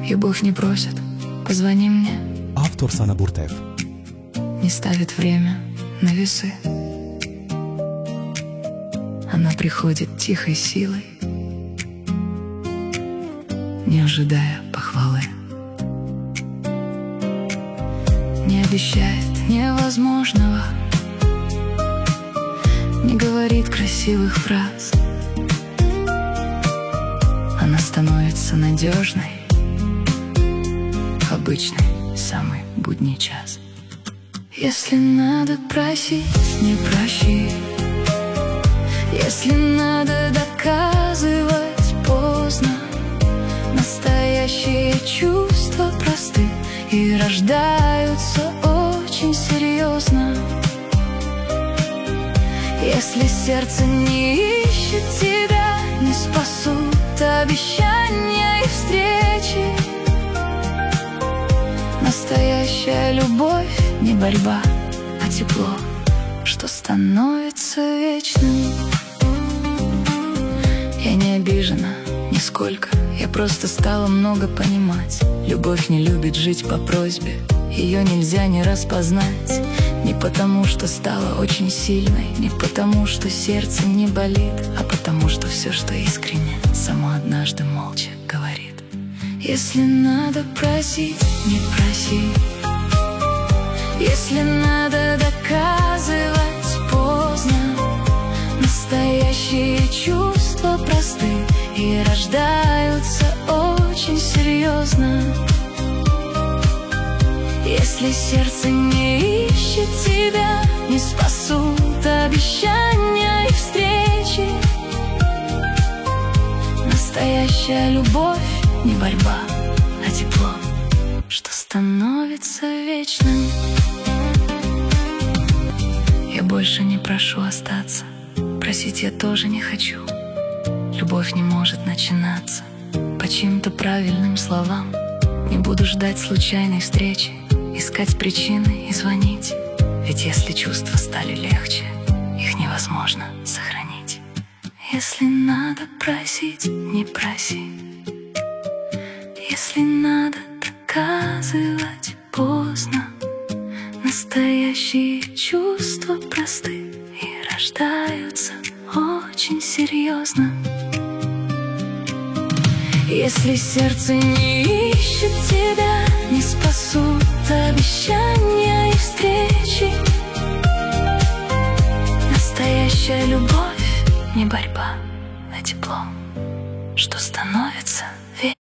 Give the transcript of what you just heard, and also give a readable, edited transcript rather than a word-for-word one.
Любовь не просит, позвони мне. Автор Sana Burtev. Не ставит время на весы. Она приходит тихой силой, не ожидая похвалы. Не обещает невозможного, не говорит красивых фраз. Она становится надежной в обычный, самый будний час. Если надо просить, не проси. Если надо доказывать, поздно. Настоящие чувства просты и рождаются очень серьезно. Если сердце не ищет тебя, не спасут обещания и встречи. Настоящая любовь не борьба, а тепло, что становится вечным. Я не обижена нисколько, я просто стала много понимать. Любовь не любит жить по просьбе, ее нельзя не распознать. Не потому, что стала очень сильной, не потому, что сердце не болит, а потому, что все, что искренне, само однажды молча говорит. Если надо просить, не проси. Если надо доказывать, поздно. Настоящие чувства просты и рождаются очень серьезно. Если сердце не ищет тебя, не спасут обещания и встречи. Настоящая любовь не борьба, а тепло, что становится вечным. Я больше не прошу остаться, просить я тоже не хочу. Любовь не может начинаться по чьим-то правильным словам. Не буду ждать случайной встречи, искать причины и звонить. Ведь если чувства стали легче, их невозможно сохранить. Если надо просить, не проси. Если надо доказывать, поздно. Настоящие чувства просты и рождаются очень серьезно. Если сердце не ищет тебя, не спасут обещания и встречи. Настоящая любовь не борьба, а тепло, что становится